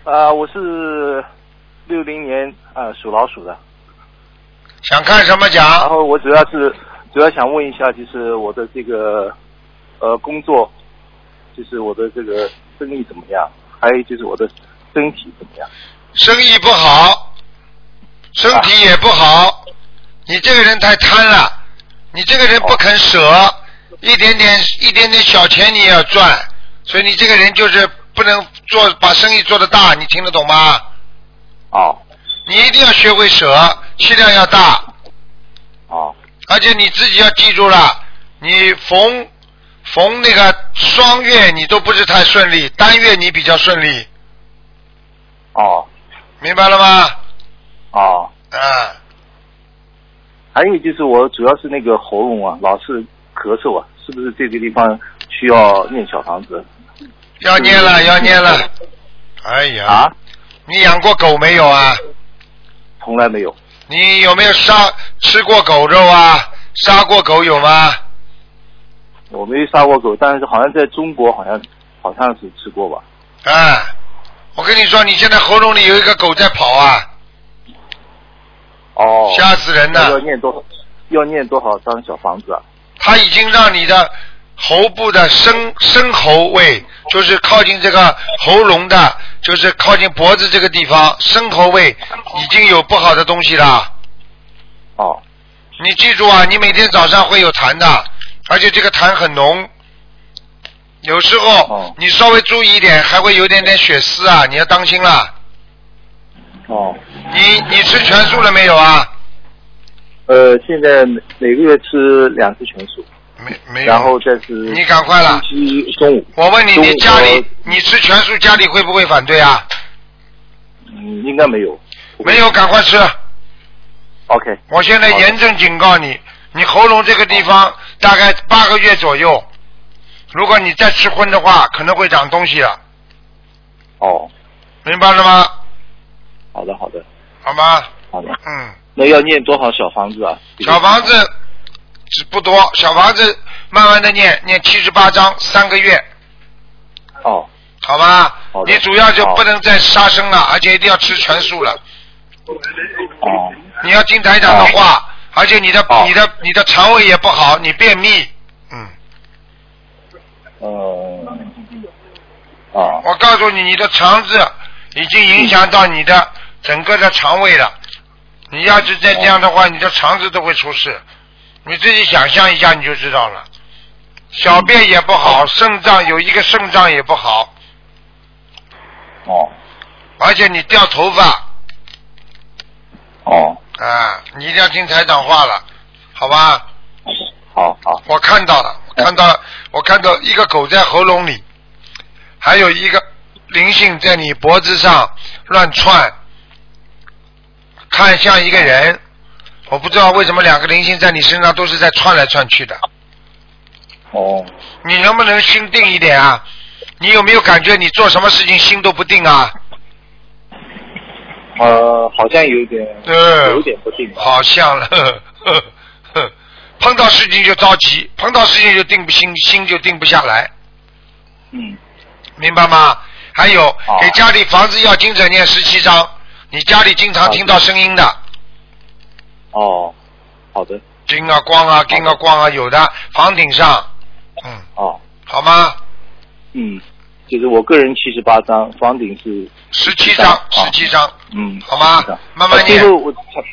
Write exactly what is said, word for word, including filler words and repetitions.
啊、呃，我是六零年呃属老鼠的。 想看什么讲？ 然后我主要是主要想问一下，就是我的这个呃工作，就是我的这个生意怎么样？还有就是我的身体怎么样？ 生意不好，身体也不好，啊、你这个人太贪了，你这个人不肯舍，哦、一点点一点点小钱你也要赚，所以你这个人就是不能做把生意做得大，你听得懂吗？ 哦。 你一定要学会舍，气量要大。 哦。 而且你自己要记住了，你逢逢那个双月你都不是太顺利，单月你比较顺利。 哦。 明白了吗？ 哦。 啊。 还有就是我主要是那个喉咙啊，老是咳嗽啊，是不是这个地方需要念小房子？ 要念了，要念了。哎呀。 啊？ 你养过狗没有啊？ 从来没有。 你有没有杀吃过狗肉啊？杀过狗有吗？ 我没杀过狗，但是好像在中国好像好像是吃过吧。 啊，我跟你说，你现在喉咙里有一个狗在跑啊。 哦。 吓死人了。 要念多少？要念多少张小房子啊？ 他已经让你的喉部的深深喉位，就是靠近这个喉咙的，就是靠近脖子这个地方，深喉位已经有不好的东西了。 哦。 你记住啊，你每天早上会有痰的，而且这个痰很浓，有时候你稍微注意一点，还会有点点血丝啊，你要当心了。 哦。 你你吃全素了没有啊？ 呃，现在每每个月吃两次全素。 没没有。 然后再是。 你赶快了。 星期中午。 我问你，你家里你吃全素，家里会不会反对啊？ 嗯，应该没有。 没有，赶快吃。 OK。 我现在严正警告你，你喉咙这个地方大概八个月左右，如果你再吃荤的话，可能会长东西了。 哦。 明白了吗？ 好的，好的。 好吗？ 好的。 嗯。 那要念多少小房子啊？ 小房子只不多，小房子慢慢的念，念七十八章，三个月。 哦。 好吧。 好的。 你主要就不能再杀生了，而且一定要吃全素了。 哦。 你要听台长的话，哦、而且你的、 哦、 你的你的肠胃也不好，你便秘。嗯。 呃。啊。 我告诉你，你的肠子已经影响到你的整个的肠胃了。你要是再这样的话，你的肠子都会出事。你自己想象一下，你就知道了。小便也不好，肾脏有一个肾脏也不好。 哦。 而且你掉头发。 哦。 啊，你一定要听台长话了，好吧？ 好好。 我看到了，我看到了，我看到一个狗在喉咙里，还有一个灵性在你脖子上乱窜。看像一个人，我不知道为什么两个灵性在你身上都是在窜来窜去的。 哦。 你能不能心定一点啊？你有没有感觉你做什么事情心都不定啊？ 呃，好像有点， 呃， 有点不定。 好像了，呵呵呵，碰到事情就着急，碰到事情就定不心，心就定不下来。 嗯。 明白吗？还有， 哦、 给家里房子要经常念十七章。你家里经常听到声音的。 哦，好的。 叮啊咣啊，叮啊咣啊，有的房顶上。嗯。 哦。 好吗？ 嗯，就是我个人七十八张，房顶是十七张，十七张。 嗯。 好吗？慢慢念。 最后我